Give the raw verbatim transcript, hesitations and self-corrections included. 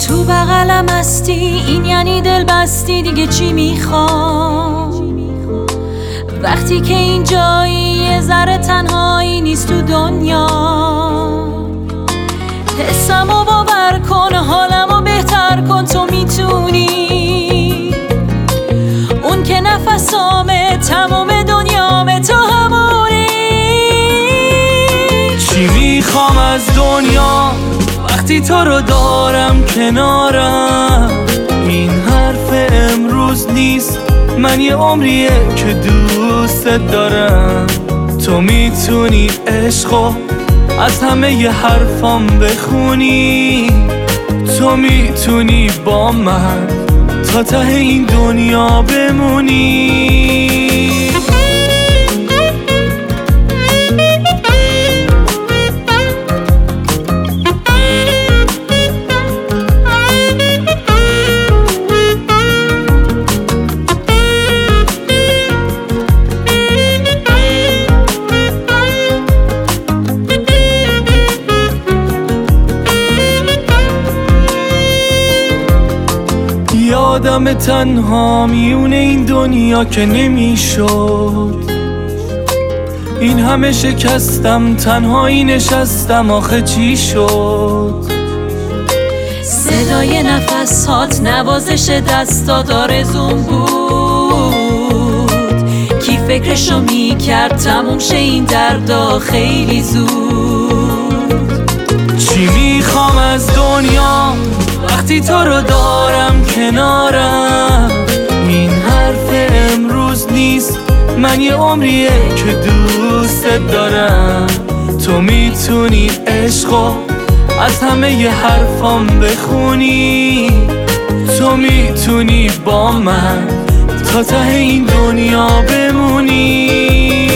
تو بغلم هستی این یعنی دل بستی، دیگه چی میخوام؟ وقتی که این جایی یه ذره تنهایی نیست تو دنیا. حسمو باور کن، حالمو بهتر کن، تو میتونی. اون که نفسامه، تمام دنیامه، تو همونی. چی میخوام از دنیا وقتی تو رو دارم کنارم؟ این حرف امروز نیست، من یه عمریه که دوستت دارم. تو میتونی عشقو از همه ی حرفام بخونی. تو میتونی با من تا ته این دنیا بمونی. آدم تنها میونه این دنیا که نمیشد. این همه شکستم، تنهایی نشستم، آخه چی شد؟ صدای نفسات، نوازش دستات آرزوم بود. کی فکرشو میکرد تموم شه این دردا خیلی زود. چی میخوام از دنیا وقتی تو رو دارم کنارم؟ این حرف امروز نیست، من یه عمریه که دوستت دارم. تو میتونی عشقو از همه ی حرفام بخونی. تو میتونی با من تا ته این دنیا بمونی.